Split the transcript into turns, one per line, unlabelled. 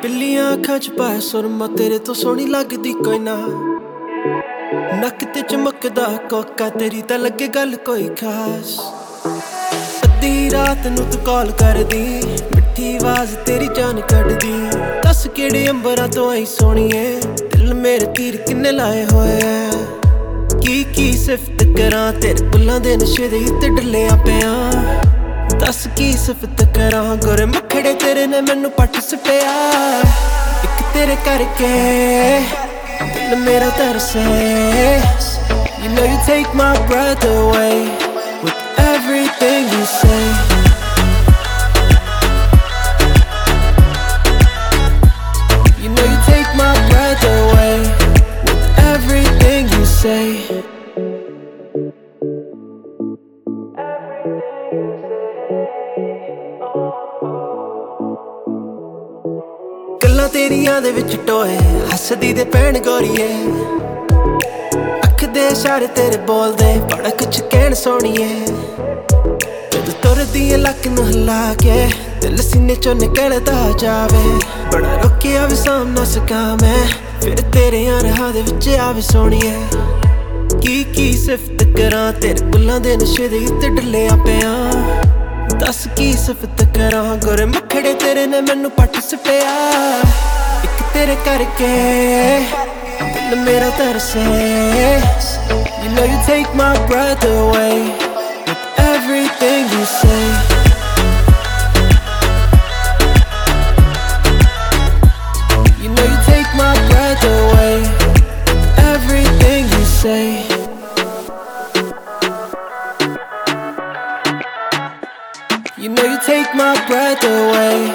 ਬਿੱਲੀਆਂ ਅੱਖਾਂ ਚ ਪਾਇਆ ਸੁਰਮਾ ਤੇਰੇ ਤੋਂ ਸੋਹਣੀ ਲੱਗਦੀ ਕੋਈ ਨਾ ਨੱਕ ਤੇ ਚਮਕਦਾ ਕੋਕਾ ਤੇਰੀ ਤਾਂ ਲੱਗੇ ਗੱਲ ਕੋਈ ਖਾਸ ਅੱਧੀ ਰਾਤ ਨੂੰ ਤੂੰ ਕਾਲ ਕਰਦੀ ਮਿੱਠੀ ਆਵਾਜ਼ ਤੇਰੀ ਜਾਨ ਕੱਢਦੀ ਦੱਸ ਕਿਹੜੇ ਅੰਬਰਾਂ ਤੋਂ ਆਈ ਸੋਹਣੀਏ ਦਿਲ ਮੇਰੇ ਤੀਰ ਕਿੰਨੇ ਲਾਏ ਹੋਏ ਐ ਕੀ ਸਿਫਤ ਕਰਾਂ ਤੇਰੇ ਬੁੱਲਾਂ ਦੇ ਨਸ਼ੇ ਦੇ ਉੱਤੇ ਡੱਲਿਆ ਪਿਆ ਦੱਸ ਕੀ ਸਿਫਤ ਕਰਾਂ ਗੋਰੇ ਮੱਖੜੇ ਤੇਰੇ ਨੇ ਮੈਨੂੰ ਪੱਟ ਸੁੱਟਿਆ ਇੱਕ ਤੇਰੇ ਕਰਕੇ ਦਿਲ ਮੇਰਾ ਤਰਸੇ You know you take my breath away with everything you say You know you take my breath away with everything you say ਗੱਲਾਂ ਤੇਰੀਆਂ ਦੇ ਵਿੱਚ ਟੋਏ ਹੱਸਦੀ ਦੇ ਭੈਣ ਗੋਰੀਏ ਅੱਖ ਦੇ ਇਸ਼ਾਰੇ ਤੇਰੇ ਬੋਲਦੇ ਬੜਾ ਕੁਛ ਕਹਿਣ ਸੋਹਣੀਏ ਜਦੋਂ ਤੁਰਦੀ ਏ ਲੱਕ ਨੂੰ ਹਿਲਾ ਕੇ ਦਿਲ ਸੀਨੇ ਚੋਂ ਨਿਕਲਦਾ ਜਾਵੇ ਬੜਾ ਰੋਕਿਆ ਵੀ ਸਾਂਭ ਨਾ ਸਕਾਂ ਮੈਂ ਫਿਰ ਤੇਰੇ ਰਾਹਾਂ ਦੇ ਵਿੱਚ ਆਵੇ ਸੋਹਣੀਏ ਕੀ ਸਿਫਤ ਕਰਾਂ ਤੇਰੇ ਬੁੱਲਾਂ ਦੇ ਨਸ਼ੇ ਦੇ ਉੱਤੇ ਡੱਲਿਆ ਪਿਆ ਦੱਸ ਕੀ ਸਿਫਤ ਕਰਾਂ ਗੋਰੇ ਮੱਖੜੇ ਤੇਰੇ ਨੇ ਮੈਨੂੰ ਪੱਟ ਸੁੱਟਿਆ ਇੱਕ ਤੇਰੇ ਕਰਕੇ ਦਿਲ ਮੇਰਾ ਤਰਸੇ You know you take my breath away with everything you say You know you take my breath away with everything you say You know you take my breath away